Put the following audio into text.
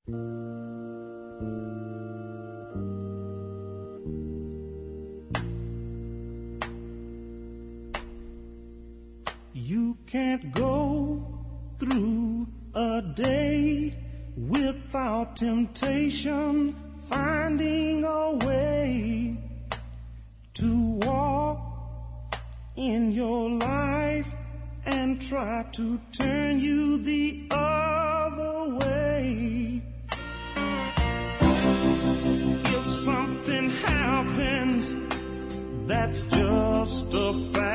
You can't go through a day without temptation, finding a way to walk in your life and try to turn you the other way. If something happens, that's just a fact.